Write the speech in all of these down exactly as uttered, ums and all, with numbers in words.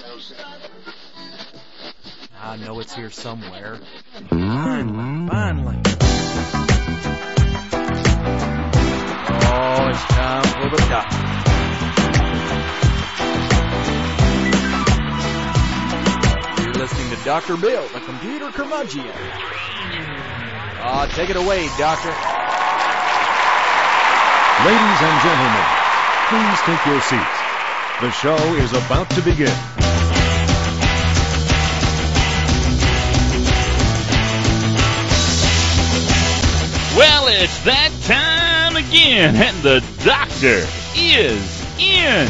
I know it's here somewhere. Finally, finally. Oh, it's time for the doctor. You're listening to Doctor Bill, the computer curmudgeon. Ah, take it away, doctor. Ladies and gentlemen, please take your seats. The show is about to begin. Well, it's that time again, and the doctor is in.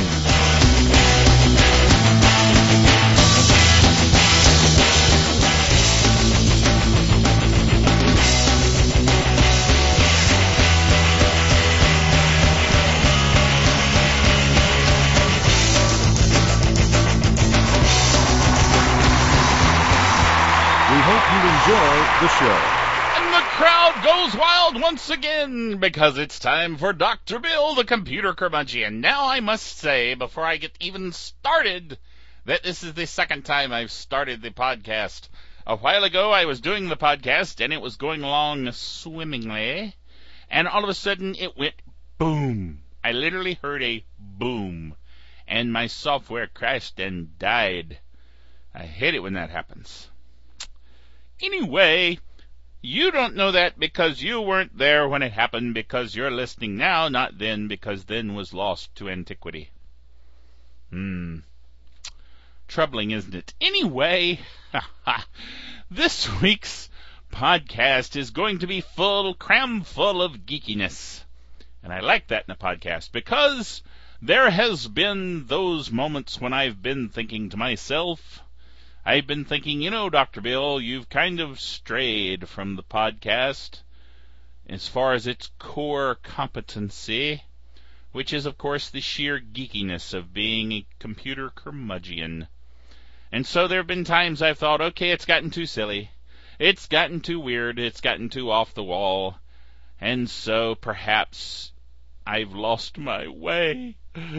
We hope you enjoy the show. The crowd goes wild once again because it's time for Doctor Bill, the computer curmudgeon. Now I must say, before I get even started, that this is the second time I've started the podcast. A while ago I was doing the podcast and it was going along swimmingly, and all of a sudden it went boom. I literally heard a boom, and my software crashed and died. I hate it when that happens. Anyway, you don't know that because you weren't there when it happened, because you're listening now, not then, because then was lost to antiquity. Hmm. Troubling, isn't it? Anyway, this week's podcast is going to be full, cram full of geekiness. And I like that in a podcast because there has been those moments when I've been thinking to myself, I've been thinking, you know, Doctor Bill, you've kind of strayed from the podcast as far as its core competency, which is, of course, the sheer geekiness of being a computer curmudgeon. And so there have been times I've thought, okay, it's gotten too silly. It's gotten too weird. It's gotten too off the wall. And so perhaps I've lost my way.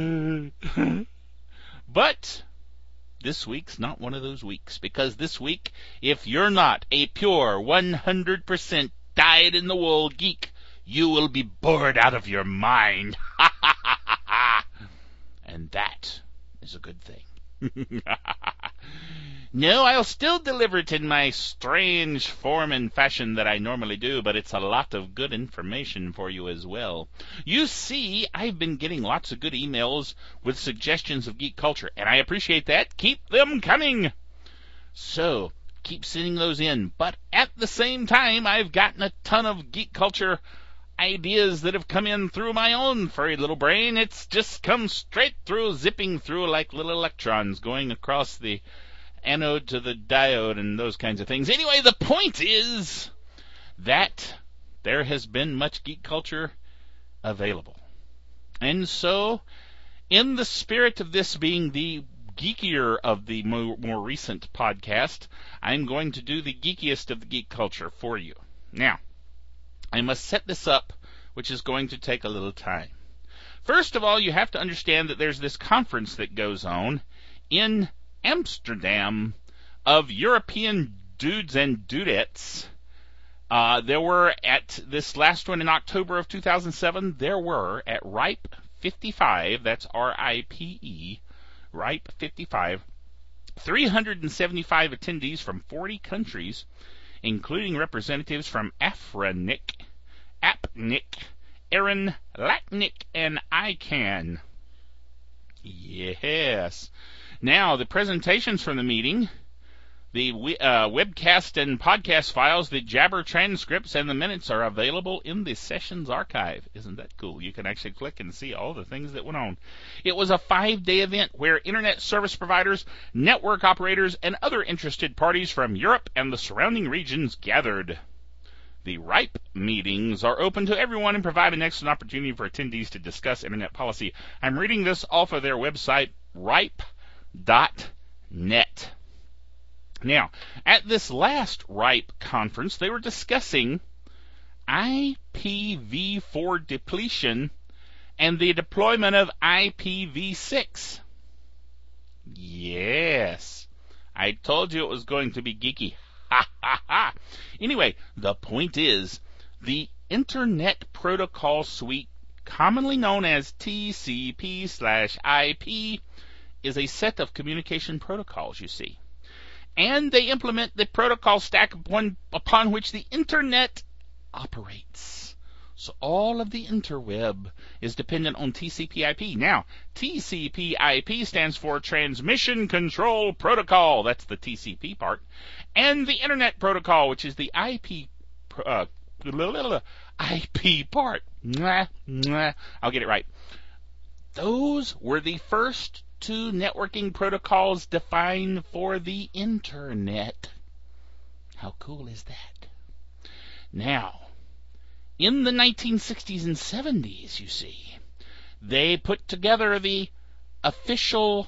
But this week's not one of those weeks, because this week, if you're not a pure one hundred percent dyed-in-the-wool geek, you will be bored out of your mind. And that is a good thing. No, I'll still deliver it in my strange form and fashion that I normally do, but it's a lot of good information for you as well. You see, I've been getting lots of good emails with suggestions of geek culture, and I appreciate that. Keep them coming. So, keep sending those in. But at the same time, I've gotten a ton of geek culture ideas that have come in through my own furry little brain. It's just come straight through, zipping through like little electrons going across the anode to the diode and those kinds of things. Anyway, the point is that there has been much geek culture available. And so, in the spirit of this being the geekier of the more, more recent podcast, I'm going to do the geekiest of the geek culture for you. Now, I must set this up, which is going to take a little time. First of all, you have to understand that there's this conference that goes on in Amsterdam of European dudes and dudettes. Uh, there were at this last one in October of two thousand seven, there were at RIPE fifty-five, that's R I P E, RIPE fifty-five, three hundred seventy-five attendees from forty countries, including representatives from Afrinic, AppNic, Aaron Lacknick, and ICANN. Yes. Now, the presentations from the meeting, the uh, webcast and podcast files, the Jabber transcripts, and the minutes are available in the sessions archive. Isn't that cool? You can actually click and see all the things that went on. It was a five-day event where internet service providers, network operators, and other interested parties from Europe and the surrounding regions gathered. The RIPE meetings are open to everyone and provide an excellent opportunity for attendees to discuss internet policy. I'm reading this off of their website, ripe dot net. Now, at this last RIPE conference, they were discussing I P v four depletion and the deployment of I P v six. Yeah. I told you it was going to be geeky. Ha ha ha. Anyway, the point is, the Internet Protocol Suite, commonly known as T C P slash I P, is a set of communication protocols, you see. And they implement the protocol stack upon, upon which the Internet operates. So all of the interweb is dependent on T C P I P. Now, T C P I P stands for Transmission Control Protocol. That's the T C P part. And the Internet Protocol, which is the I P uh, I P part. Mwah, mwah. I'll get it right. Those were the first two networking protocols defined for the Internet. How cool is that? Now, in the nineteen sixties and seventies, you see, they put together the official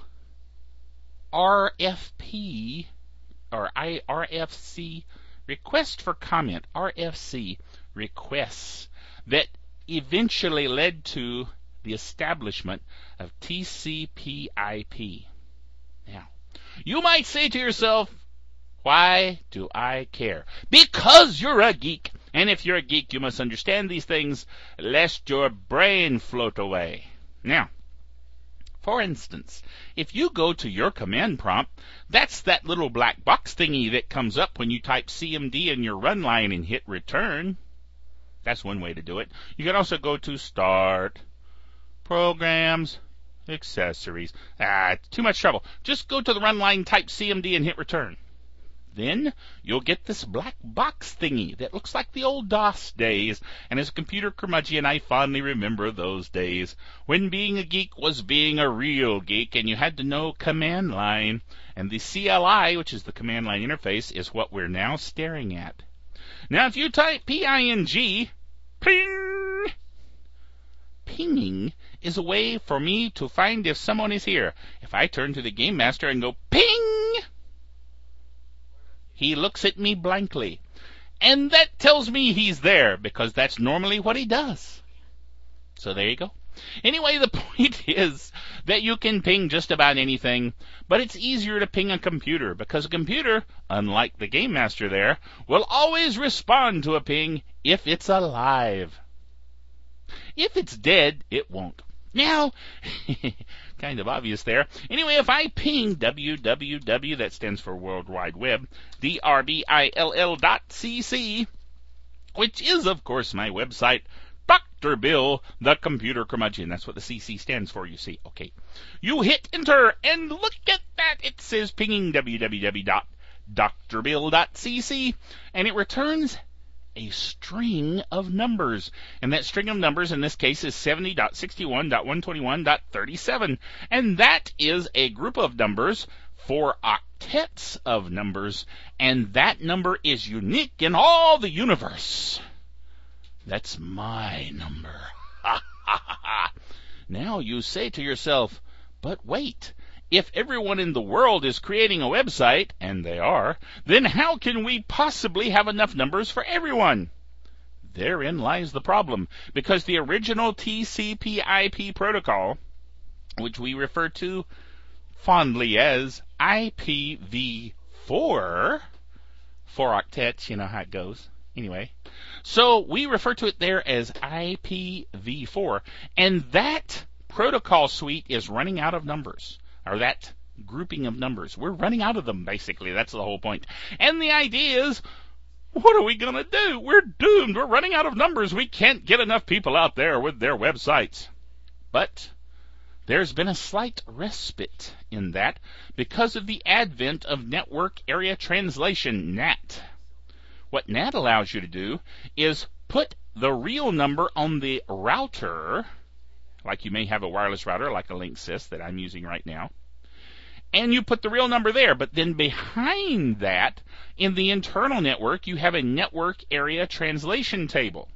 R F P, or I R F C, Request for Comment, R F C requests, that eventually led to the establishment of T C P I P. Now, you might say to yourself, why do I care? Because you're a geek. And if you're a geek, you must understand these things, lest your brain float away. Now, for instance, if you go to your command prompt, that's that little black box thingy that comes up when you type C M D in your run line and hit return. That's one way to do it. You can also go to Start, Programs, Accessories. Ah, it's too much trouble. Just go to the run line, type C M D, and hit return. Then you'll get this black box thingy that looks like the old DOS days. And as a computer curmudgeon, I fondly remember those days when being a geek was being a real geek, and you had to know command line. And the C L I, which is the command line interface, is what we're now staring at. Now, if you type P I N G, ping, pinging is a way for me to find if someone is here. If I turn to the Game Master and go ping, he looks at me blankly. And that tells me he's there, because that's normally what he does. So there you go. Anyway, the point is that you can ping just about anything, but it's easier to ping a computer, because a computer, unlike the Game Master there, will always respond to a ping if it's alive. If it's dead, it won't. Now, kind of obvious there. Anyway, if I ping www, that stands for World Wide Web, D R B I L L dot C C, which is, of course, my website, Doctor Bill, the Computer Curmudgeon. That's what the C C stands for, you see. Okay. You hit enter, and look at that. It says pinging www dot doctor bill dot c c, and it returns a string of numbers. And that string of numbers in this case is seventy dot sixty-one dot one twenty-one dot thirty-seven. And that is a group of numbers for octets of numbers. And that number is unique in all the universe. That's my number. Ha ha ha. Now you say to yourself, but wait, if everyone in the world is creating a website, and they are, then how can we possibly have enough numbers for everyone? Therein lies the problem, because the original T C P I P protocol, which we refer to fondly as I P v four, four octets, you know how it goes. Anyway, so we refer to it there as I P v four, and that protocol suite is running out of numbers. Or that grouping of numbers. We're running out of them, basically. That's the whole point. And the idea is, what are we going to do? We're doomed. We're running out of numbers. We can't get enough people out there with their websites. But there's been a slight respite in that because of the advent of Network Area Translation, N A T. What N A T allows you to do is put the real number on the router, like you may have a wireless router like a Linksys that I'm using right now, and you put the real number there, but then behind that, in the internal network, you have a network area translation table.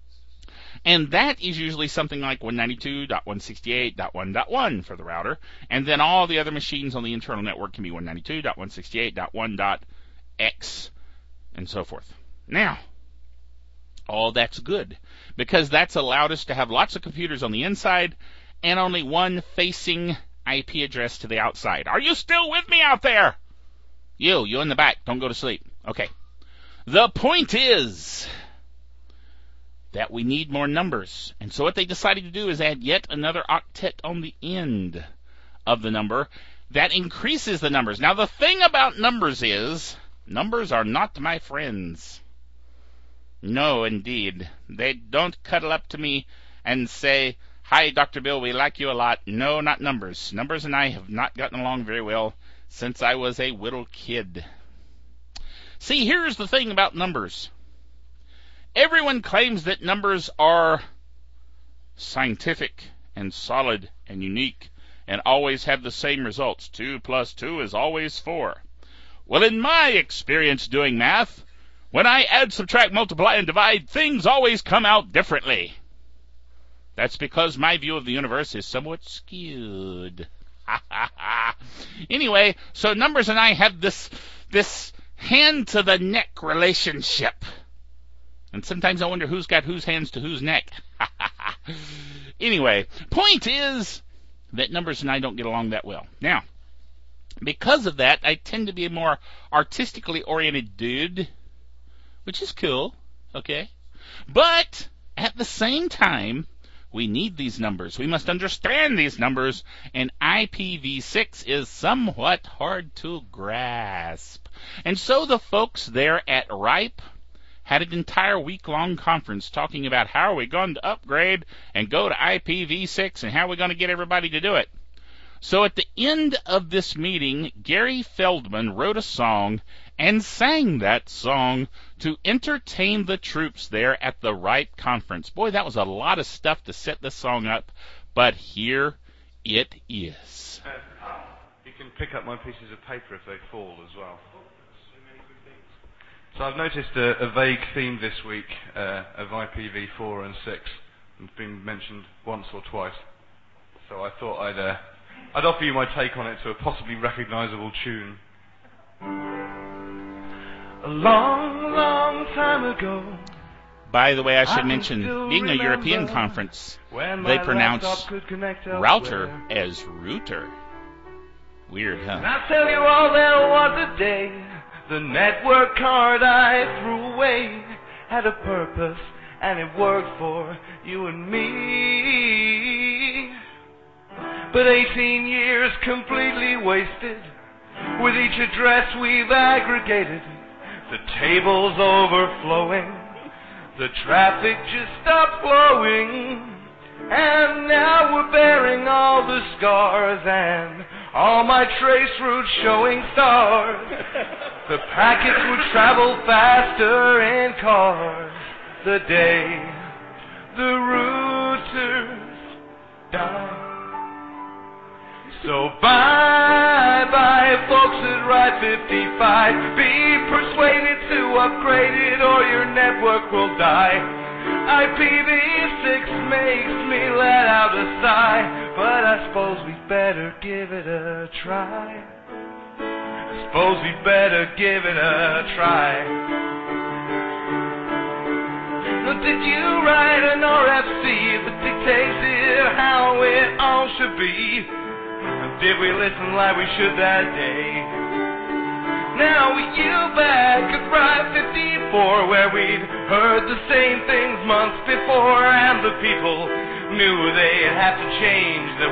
And that is usually something like one ninety-two dot one sixty-eight dot one dot one for the router, and then all the other machines on the internal network can be one ninety-two dot one sixty-eight dot one dot x, and so forth. Now, all that's good, because that's allowed us to have lots of computers on the inside and only one facing I P address to the outside. Are you still with me out there? You, you in the back, don't go to sleep. Okay. The point is that we need more numbers. And so what they decided to do is add yet another octet on the end of the number that increases the numbers. Now, the thing about numbers is, numbers are not my friends. No, indeed. They don't cuddle up to me and say, "Hi, Doctor Bill, we like you a lot." No, not numbers. Numbers and I have not gotten along very well since I was a little kid. See, here's the thing about numbers. Everyone claims that numbers are scientific and solid and unique and always have the same results. Two plus two is always four. Well, in my experience doing math, when I add, subtract, multiply, and divide, things always come out differently. That's because my view of the universe is somewhat skewed. Anyway, so numbers and I have this this hand-to-the-neck relationship. And sometimes I wonder who's got whose hands to whose neck. Anyway, point is that numbers and I don't get along that well. Now, because of that, I tend to be a more artistically oriented dude, which is cool, okay? But at the same time, we need these numbers. We must understand these numbers, and I P v six is somewhat hard to grasp. And so the folks there at RIPE had an entire week-long conference talking about how are we going to upgrade and go to I P v six and how are we going to get everybody to do it. So at the end of this meeting, Gary Feldman wrote a song and sang that song to entertain the troops there at the RIPE conference. Boy, that was a lot of stuff to set this song up, but here it is. Uh, you can pick up my pieces of paper if they fall as well. So I've noticed a, a vague theme this week uh, of I P v four and six. It's been mentioned once or twice. So I thought I'd, uh, I'd offer you my take on it to a possibly recognisable tune. A long, long time ago. By the way, I should I mention, being a European conference, they pronounce router as router. Weird, huh? And I'll tell you all, there was a day the network card I threw away had a purpose, and it worked for you and me. But eighteen years completely wasted, with each address we've aggregated, the table's overflowing, the traffic just stopped flowing, and now we're bearing all the scars and all my trace routes showing stars. The packets would travel faster in cars the day the routers die. So bye-bye, folks at Ride fifty-five. Be persuaded to upgrade it or your network will die. I P v six makes me let out a sigh, but I suppose we'd better give it a try. I suppose we'd better give it a try. Now, did you write an R F C that dictated how it all should be? Did we listen like we should that day? Now we you back at Ride fifty-four, where we'd heard the same things months before, and the people knew they'd have to change their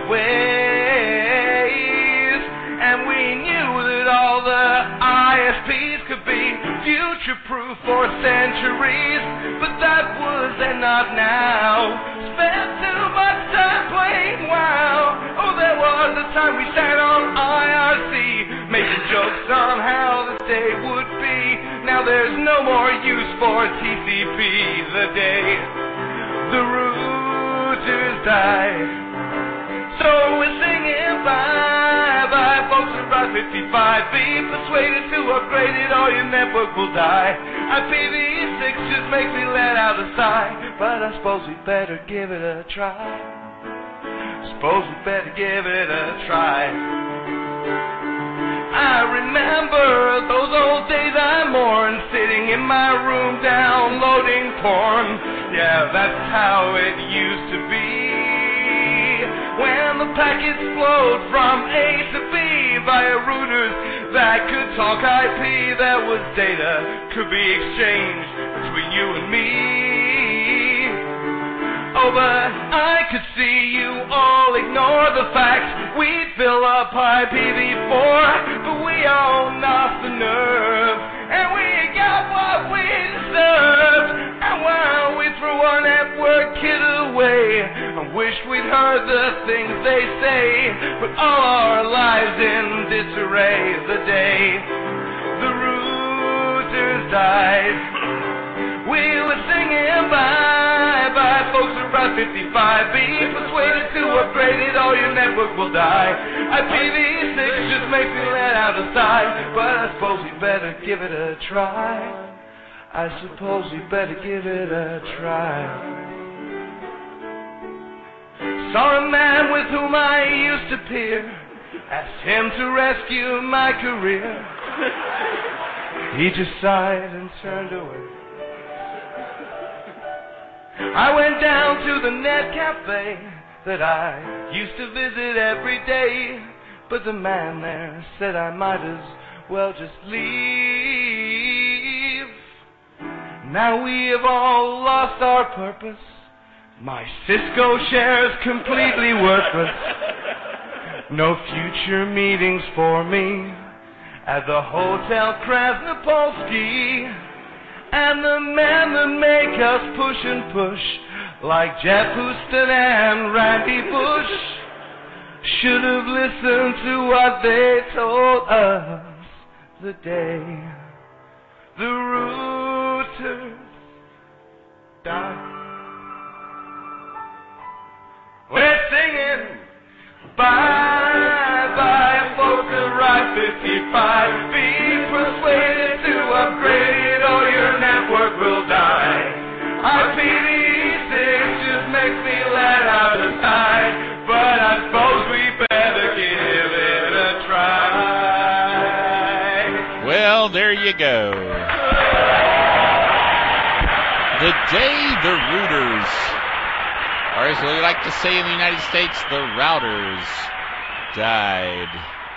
ways. And we knew that all the I S Ps could be future-proof for centuries, but that was then, not now. Spent too much time playing WoW. Oh, there was a time we sat on I R C, making jokes on how the day would be. Now there's no more use for T C P the day the routers die. So we're singing bye-bye, folks at Ride fifty-five. Be persuaded to upgrade it or your network will die. I P v six just makes me let out a sigh, but I suppose we better give it a try. Suppose we better give it a try. I remember those old days I mourn, sitting in my room downloading porn. Yeah, that's how it used to be. When the packets flowed from A to B, via routers that could talk I P. There was data could be exchanged between you and me. Oh, but I could see you all ignore the facts. We'd fill up I P v four, but we all lost the nerve, and we got what we deserved. And while we threw our network kit away, I wished we'd heard the things they say, but all our lives in disarray the day the routers died. We were singing bye bye, folks around fifty-five. Be persuaded to upgrade it, or your network will die. I P v six just makes me let out a sigh, but I suppose we better give it a try. I suppose we better give it a try. Saw a man with whom I used to peer, asked him to rescue my career. He just sighed and turned away. I went down to the net cafe that I used to visit every day, but the man there said I might as well just leave. Now we have all lost our purpose. My Cisco share's completely worthless. No future meetings for me at the Hotel Krasnopolsky. And the men that make us push and push, like Jeff Houston and Randy Bush, should have listened to what they told us the day the routers died. We're singing bye bye, folks at Ride fifty-five. Be persuaded to upgrade, or your network will die. I P v six just makes me let out a sigh, but I suppose we better give it a try. Well, there you go. The day the routers, or as we like to say in the United States, the routers, died.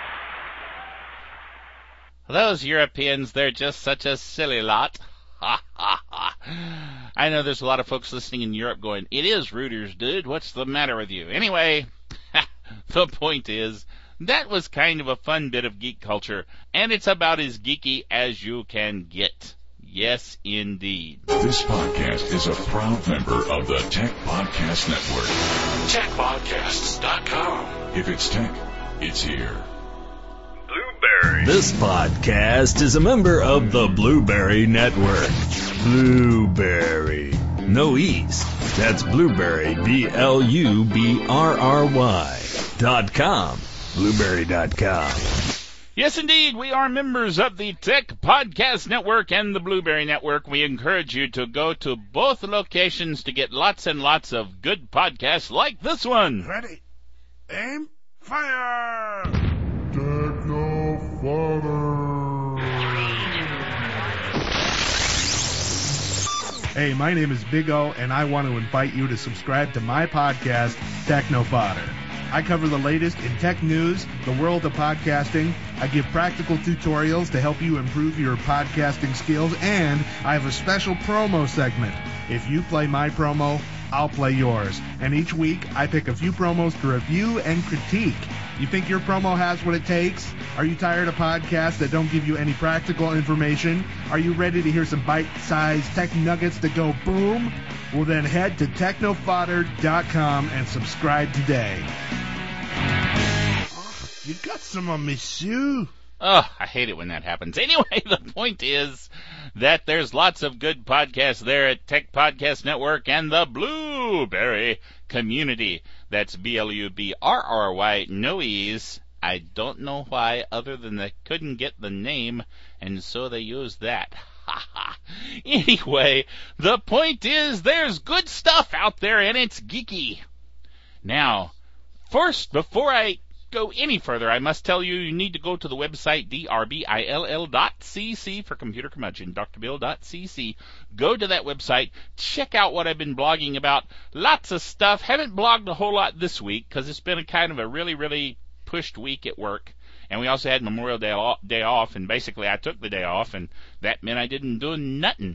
Those Europeans, they're just such a silly lot. Ha, ha, ha. I know there's a lot of folks listening in Europe going, it is routers, dude. What's the matter with you? Anyway, the point is, that was kind of a fun bit of geek culture, and it's about as geeky as you can get. Yes, indeed. This podcast is a proud member of the Tech Podcast Network. tech podcasts dot com. If it's tech, it's here. Blueberry. This podcast is a member of the Blueberry Network. Blueberry. No E's. That's Blueberry, B L U B R R Y dot com. Blueberry dot com. Yes, indeed, we are members of the Tech Podcast Network and the Blueberry Network. We encourage you to go to both locations to get lots and lots of good podcasts like this one. Ready, aim, fire! Techno Fodder. Hey, my name is Big O, and I want to invite you to subscribe to my podcast, Techno Fodder. I cover the latest in tech news, the world of podcasting. I give practical tutorials to help you improve your podcasting skills, and I have a special promo segment. If you play my promo, I'll play yours. And each week, I pick a few promos to review and critique. You think your promo has what it takes? Are you tired of podcasts that don't give you any practical information? Are you ready to hear some bite-sized tech nuggets that go boom? Well, then head to techno fodder dot com and subscribe today. Oh, you got some on me shoe. Oh, I hate it when that happens. Anyway, the point is that there's lots of good podcasts there at Tech Podcast Network and the Blueberry Community. That's B L U B R R Y, no E's. I don't know why, other than they couldn't get the name, and so they used that. Ha ha. Anyway, the point is there's good stuff out there, and it's geeky. Now, first, before I go any further, I must tell you you need to go to the website D R B I L L dot C C for Computer Curmudgeon, D R bill dot C C. Go to that website, check out what I've been blogging about. Lots of stuff. Haven't blogged a whole lot this week because it's been a kind of a really, really pushed week at work. And we also had Memorial Day off, day off, and basically I took the day off, and that meant I didn't do nothing.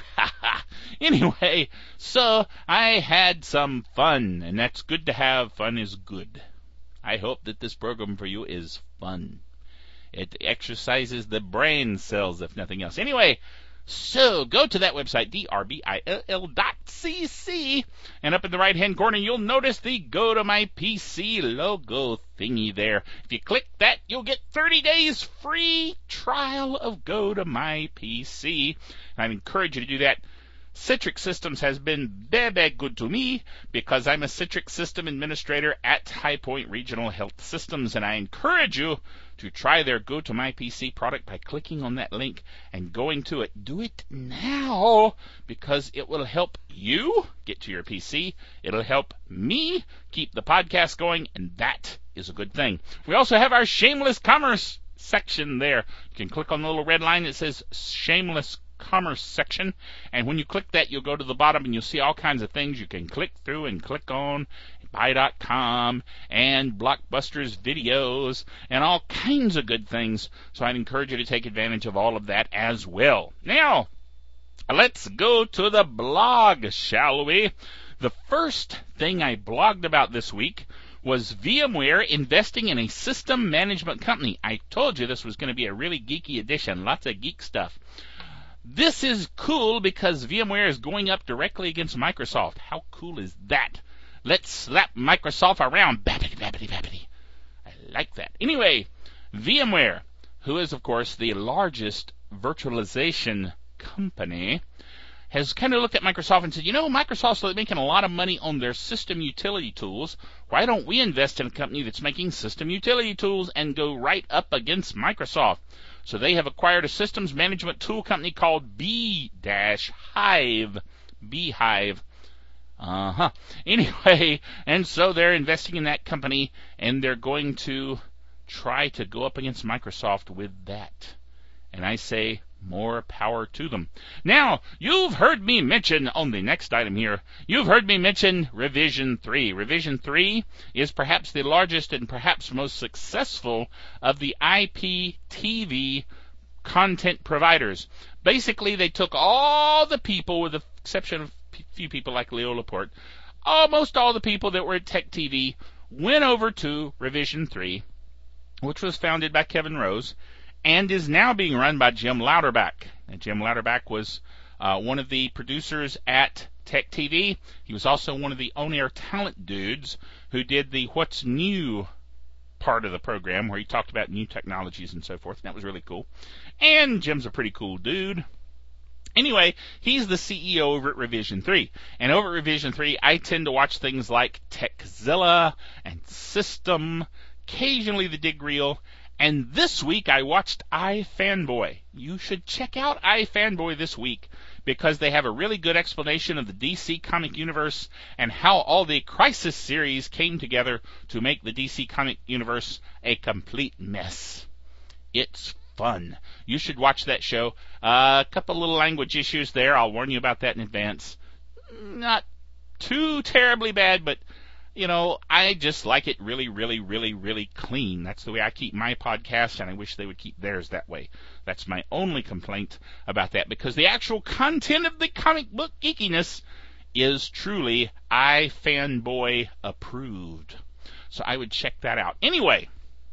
Anyway, so I had some fun, and that's good to have. Fun is good. I hope that this program for you is fun. It exercises the brain cells, if nothing else. Anyway, so go to that website, D R B I L L dot C C, and up in the right-hand corner, you'll notice the Go to My P C logo thingy there. If you click that, you'll get thirty days free trial of Go to My P C. And I encourage you to do that. Citrix Systems has been very good to me because I'm a Citrix System Administrator at High Point Regional Health Systems, and I encourage you to try their Go to My P C product by clicking on that link and going to it. Do it now because it will help you get to your P C. It'll help me keep the podcast going, and that is a good thing. We also have our Shameless Commerce section there. You can click on the little red line that says Shameless Commerce section, and when you click that, you'll go to the bottom and you'll see all kinds of things you can click through and click on. Buy dot com and Blockbuster's videos and all kinds of good things. So I'd encourage you to take advantage of all of that as well. Now, let's go to the blog, shall we? The first thing I blogged about this week was VMware investing in a system management company. I told you this was going to be a really geeky edition, lots of geek stuff. This is cool because VMware is going up directly against Microsoft. How cool is that? Let's slap Microsoft around. Babbity, babbity, babbity. I like that. Anyway, VMware, who is, of course, the largest virtualization company, has kind of looked at Microsoft and said, you know, Microsoft's making a lot of money on their system utility tools. Why don't we invest in a company that's making system utility tools and go right up against Microsoft? So they have acquired a systems management tool company called B-Hive. B-Hive. Uh-huh. Anyway, and so they're investing in that company, and they're going to try to go up against Microsoft with that. And I say, more power to them. Now, you've heard me mention, on the next item here, you've heard me mention Revision three. Revision three is perhaps the largest and perhaps most successful of the I P T V content providers. Basically, they took all the people, with the exception of a few people like Leo Laporte, almost all the people that were at Tech T V went over to Revision three, which was founded by Kevin Rose, and is now being run by Jim Louderback. And Jim Louderback was uh, one of the producers at Tech T V. He was also one of the on-air talent dudes who did the What's New part of the program, where he talked about new technologies and so forth. And that was really cool. And Jim's a pretty cool dude. Anyway, he's the C E O over at Revision three. And over at Revision three, I tend to watch things like Techzilla and System, occasionally the Dig Reel. And this week I watched iFanboy. You should check out iFanboy this week because they have a really good explanation of the D C comic universe and how all the Crisis series came together to make the D C comic universe a complete mess. It's fun. You should watch that show. Uh, a couple little language issues there. I'll warn you about that in advance. Not too terribly bad, but you know, I just like it really, really, really, really clean. That's the way I keep my podcast, and I wish they would keep theirs that way. That's my only complaint about that, because the actual content of the comic book geekiness is truly iFanboy approved. So I would check that out. Anyway,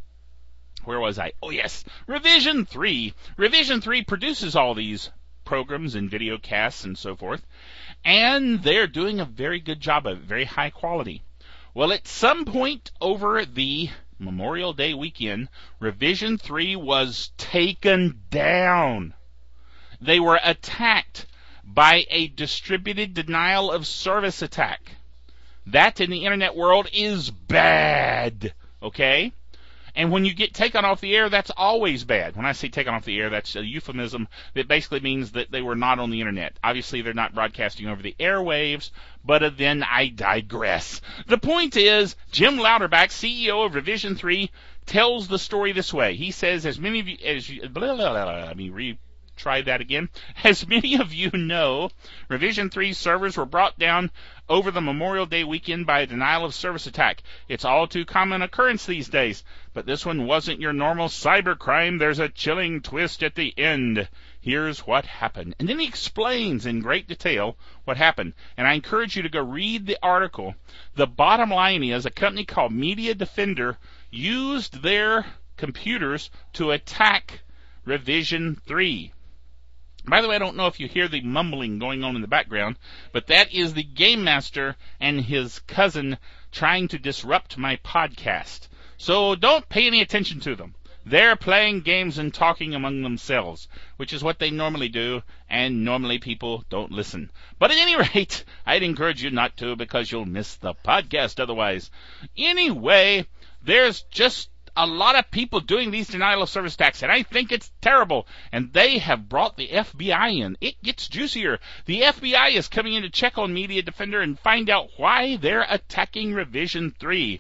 where was I? Oh, yes, Revision three. Revision three produces all these programs and video casts and so forth, and they're doing a very good job of it, very high quality. Well, at some point over the Memorial Day weekend, Revision three was taken down. They were attacked by a distributed denial of service attack. That in the internet world is bad, okay? And when you get taken off the air, that's always bad. When I say taken off the air, that's a euphemism that basically means that they were not on the internet. Obviously, they're not broadcasting over the airwaves, but then I digress. The point is, Jim Louderback, C E O of Revision three, tells the story this way. He says, as many of you, as you, blah, blah, blah, blah, let me re, try that again. As many of you know, Revision three servers were brought down over the Memorial Day weekend by a denial of service attack. It's all too common occurrence these days, but this one wasn't your normal cybercrime. There's a chilling twist at the end. Here's what happened. And then he explains in great detail what happened. And I encourage you to go read the article. The bottom line is a company called Media Defender used their computers to attack Revision three. By the way, I don't know if you hear the mumbling going on in the background, but that is the Game Master and his cousin trying to disrupt my podcast. So don't pay any attention to them. They're playing games and talking among themselves, which is what they normally do, and normally people don't listen. But at any rate, I'd encourage you not to, because you'll miss the podcast otherwise. Anyway, there's just a lot of people doing these denial of service attacks, and I think it's terrible. And they have brought the F B I in. It gets juicier. The F B I is coming in to check on Media Defender and find out why they're attacking Revision three.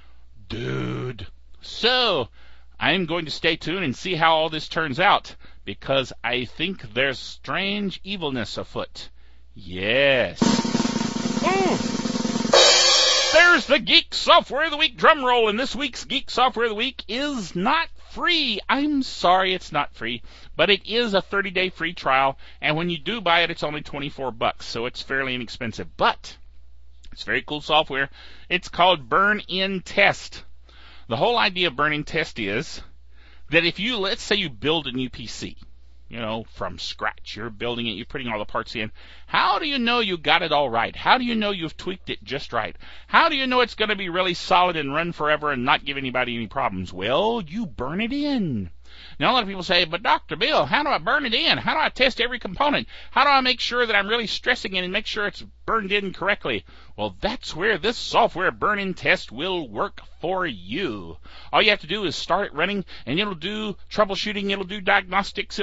Dude. So, I'm going to stay tuned and see how all this turns out, because I think there's strange evilness afoot. Yes. Oh! There's the Geek Software of the Week drum roll, and this week's Geek Software of the Week is not free. I'm sorry it's not free, but it is a thirty-day free trial, and when you do buy it, it's only twenty-four bucks, so it's fairly inexpensive. But it's very cool software. It's called Burn-In Test. The whole idea of Burn-In Test is that if you, let's say you build a new P C, you know, from scratch, you're building it, you're putting all the parts in, how do you know you got it all right? How do you know you've tweaked it just right? How do you know it's going to be really solid and run forever and not give anybody any problems? Well, you burn it in. Now, a lot of people say, but Doctor Bill, how do I burn it in? How do I test every component? How do I make sure that I'm really stressing it and make sure it's burned in correctly? Well, that's where this software Burn-In Test will work for you. All you have to do is start it running, and it'll do troubleshooting, it'll do diagnostics,